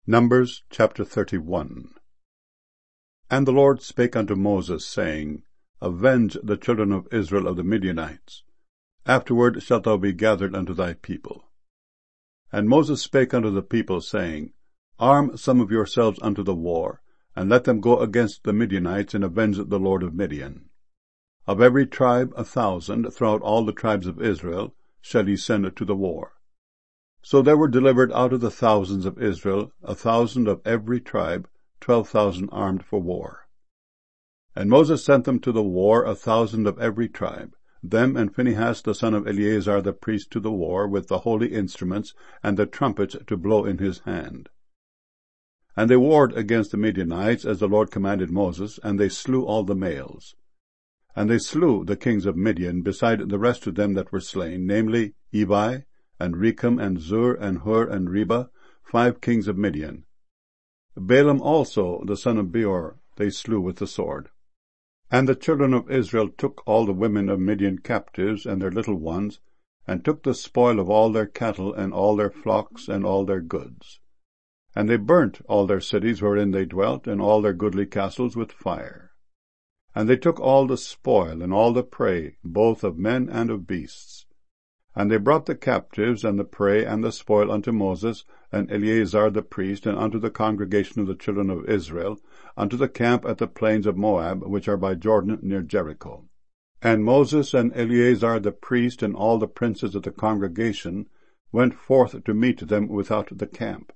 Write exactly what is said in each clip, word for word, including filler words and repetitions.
Numbers chapter thirty-one. And the Lord spake unto Moses, saying, Avenge the children of Israel of the Midianites. Afterward shalt thou be gathered unto thy people. And Moses spake unto the people, saying, Arm some of yourselves unto the war, and let them go against the Midianites, and avenge the Lord of Midian. Of every tribe a thousand, throughout all the tribes of Israel, shall ye send to the war. So there were delivered out of the thousands of Israel a thousand of every tribe, twelve thousand armed for war. And Moses sent them to the war, a thousand of every tribe, them and Phinehas the son of Eleazar the priest to the war, with the holy instruments and the trumpets to blow in his hand. And they warred against the Midianites, as the Lord commanded Moses, and they slew all the males. And they slew the kings of Midian, beside the rest of them that were slain, namely Evi, and Rechem, and Zur, and Hur, and Reba, five kings of Midian. Balaam also, the son of Beor, they slew with the sword. And the children of Israel took all the women of Midian captives, and their little ones, and took the spoil of all their cattle, and all their flocks, and all their goods. And they burnt all their cities wherein they dwelt, and all their goodly castles with fire. And they took all the spoil, and all the prey, both of men and of beasts. And they brought the captives, and the prey, and the spoil unto Moses, and Eleazar the priest, and unto the congregation of the children of Israel, unto the camp at the plains of Moab, which are by Jordan near Jericho. And Moses and Eleazar the priest, and all the princes of the congregation, went forth to meet them without the camp.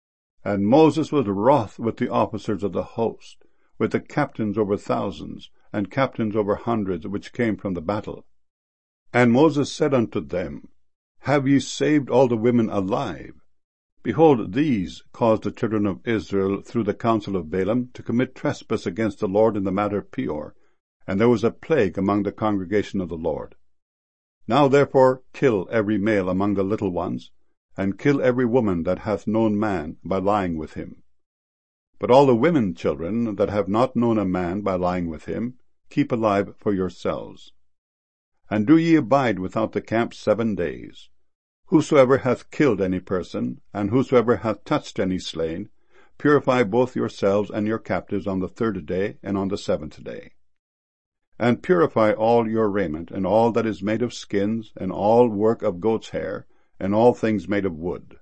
And Moses was wroth with the officers of the host, with the captains over thousands, and captains over hundreds, which came from the battle. And Moses said unto them, Have ye saved all the women alive? Behold, these caused the children of Israel, through the counsel of Balaam, to commit trespass against the Lord in the matter of Peor, and there was a plague among the congregation of the Lord. Now therefore kill every male among the little ones, and kill every woman that hath known man by lying with him. But all the women children that have not known a man by lying with him, keep alive for yourselves. And do ye abide without the camp seven days. Whosoever hath killed any person, and whosoever hath touched any slain, purify both yourselves and your captives on the third day and on the seventh day. And purify all your raiment, and all that is made of skins, and all work of goat's hair, and all things made of wood.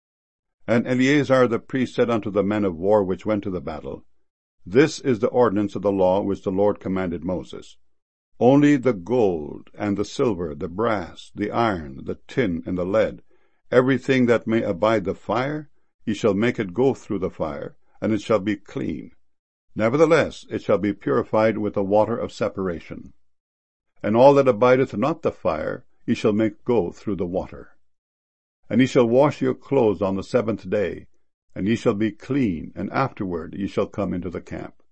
And Eleazar the priest said unto the men of war which went to the battle, This is the ordinance of the law which the Lord commanded Moses. Only the gold, and the silver, the brass, the iron, the tin, and the lead, everything that may abide the fire, ye shall make it go through the fire, and it shall be clean. Nevertheless it shall be purified with the water of separation. And all that abideth not the fire, ye shall make go through the water. And ye shall wash your clothes on the seventh day, and ye shall be clean, and afterward ye shall come into the camp.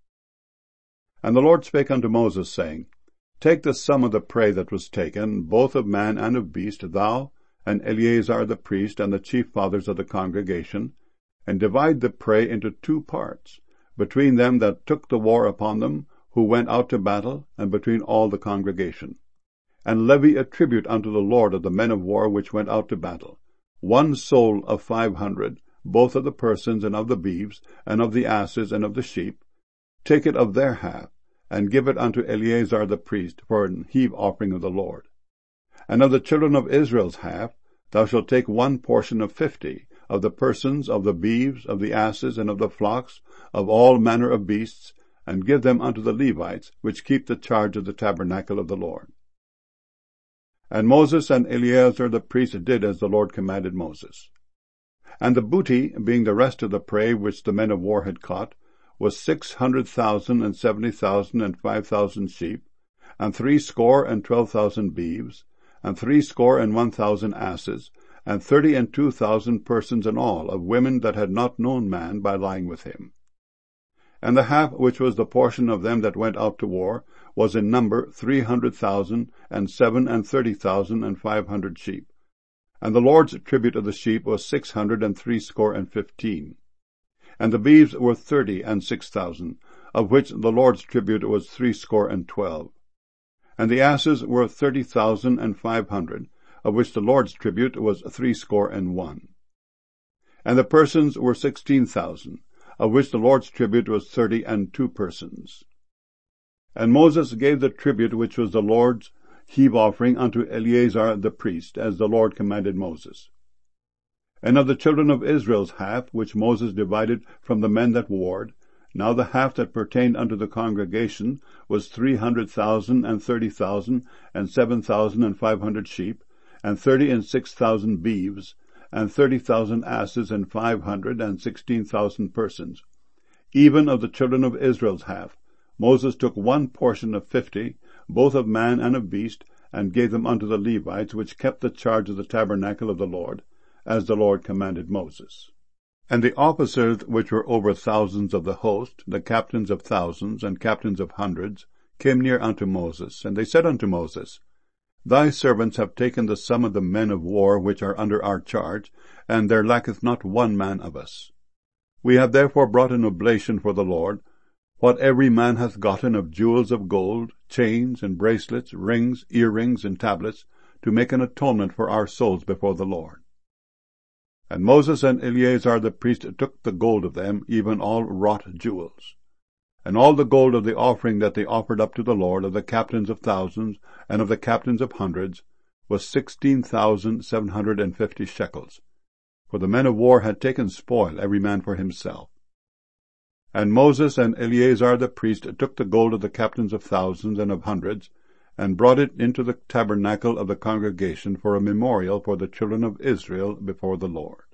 And the Lord spake unto Moses, saying, Take the sum of the prey that was taken, both of man and of beast, thou, and Eleazar the priest, and the chief fathers of the congregation, and divide the prey into two parts, between them that took the war upon them, who went out to battle, and between all the congregation. And levy a tribute unto the Lord of the men of war which went out to battle, one soul of five hundred, both of the persons, and of the beeves, and of the asses, and of the sheep. Take it of their half, and give it unto Eleazar the priest for an heave offering of the Lord. And of the children of Israel's half, thou shalt take one portion of fifty, of the persons, of the beeves, of the asses, and of the flocks, of all manner of beasts, and give them unto the Levites, which keep the charge of the tabernacle of the Lord. And Moses and Eleazar the priest did as the Lord commanded Moses. And the booty, being the rest of the prey which the men of war had caught, was six hundred thousand and seventy thousand and five thousand sheep, and threescore and twelve thousand beeves, and threescore and one thousand asses, and thirty and two thousand persons in all, of women that had not known man by lying with him. And the half which was the portion of them that went out to war was in number three hundred thousand, and seven and thirty thousand and five hundred sheep. And the Lord's tribute of the sheep was six hundred and threescore and fifteen. And the beeves were thirty and six thousand, of which the Lord's tribute was threescore and twelve. And the asses were thirty thousand and five hundred, of which the Lord's tribute was threescore and one. And the persons were sixteen thousand, of which the Lord's tribute was thirty and two persons. And Moses gave the tribute which was the Lord's heave offering unto Eleazar the priest, as the Lord commanded Moses. And of the children of Israel's half, which Moses divided from the men that warred, now the half that pertained unto the congregation was three hundred thousand, and thirty thousand, and seven thousand, and five hundred sheep, and thirty and six thousand beeves, and thirty thousand asses, and five hundred and sixteen thousand persons. Even of the children of Israel's half, Moses took one portion of fifty, both of man and of beast, and gave them unto the Levites, which kept the charge of the tabernacle of the Lord, as the Lord commanded Moses. And the officers which were over thousands of the host, the captains of thousands, and captains of hundreds, came near unto Moses, and they said unto Moses, Thy servants have taken the sum of the men of war which are under our charge, and there lacketh not one man of us. We have therefore brought an oblation for the Lord, what every man hath gotten of jewels of gold, chains, and bracelets, rings, earrings, and tablets, to make an atonement for our souls before the Lord. And Moses and Eleazar the priest took the gold of them, even all wrought jewels. And all the gold of the offering that they offered up to the Lord, of the captains of thousands, and of the captains of hundreds, was sixteen thousand seven hundred and fifty shekels. For the men of war had taken spoil, every man for himself. And Moses and Eleazar the priest took the gold of the captains of thousands and of hundreds, and brought it into the tabernacle of the congregation for a memorial for the children of Israel before the Lord.